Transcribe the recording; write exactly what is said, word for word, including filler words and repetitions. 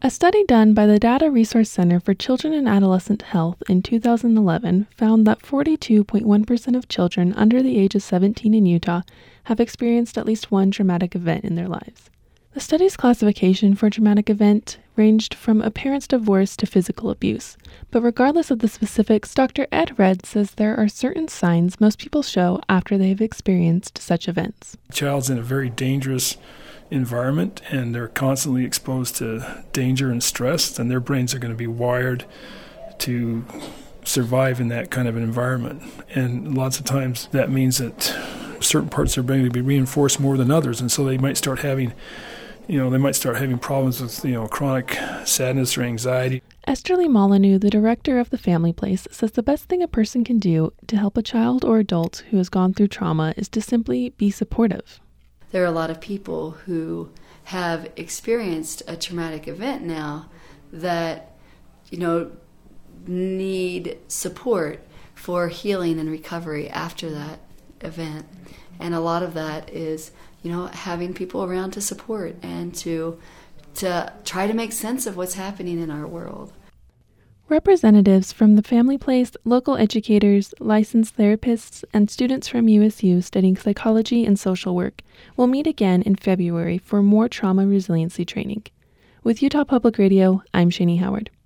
A study done by the Data Resource Center for Children and Adolescent Health in two thousand eleven found that forty-two point one percent of children under the age of seventeen in Utah have experienced at least one traumatic event in their lives. The study's classification for traumatic event ranged from a parent's divorce to physical abuse, but regardless of the specifics, Doctor Ed Red says there are certain signs most people show after they have experienced such events. The child's in a very dangerous environment and they're constantly exposed to danger and stress, and their brains are going to be wired to survive in that kind of an environment. And lots of times that means that certain parts of their brain will be reinforced more than others, and so they might start having you know they might start having problems with you know chronic sadness or anxiety. Esther Lee Molyneux, the director of the Family Place, says the best thing a person can do to help a child or adult who has gone through trauma is to simply be supportive. There are a lot of people who have experienced a traumatic event now that, you know, need support for healing and recovery after that event. And a lot of that is, you know, having people around to support and to to try to make sense of what's happening in our world. Representatives from the Family Place, local educators, licensed therapists, and students from U S U studying psychology and social work will meet again in February for more trauma resiliency training. With Utah Public Radio, I'm Shani Howard.